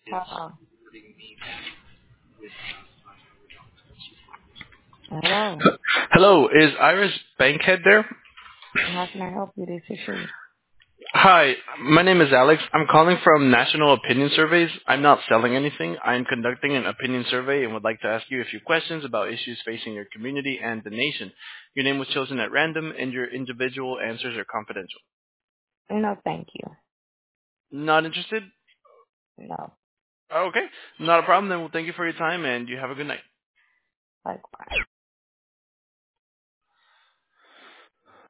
Hello. Hello. Hello, is Iris Bankhead there? How can I help you? This is she. Hi, my name is Alex. I'm calling from National Opinion Surveys. I'm not selling anything. I'm conducting an opinion survey and would like to ask you a few questions about issues facing your community and the nation. Your name was chosen at random and your individual answers are confidential. No, thank you. Not interested? No. Okay, not a problem then. Well, thank you for your time and you have a good night. Likewise.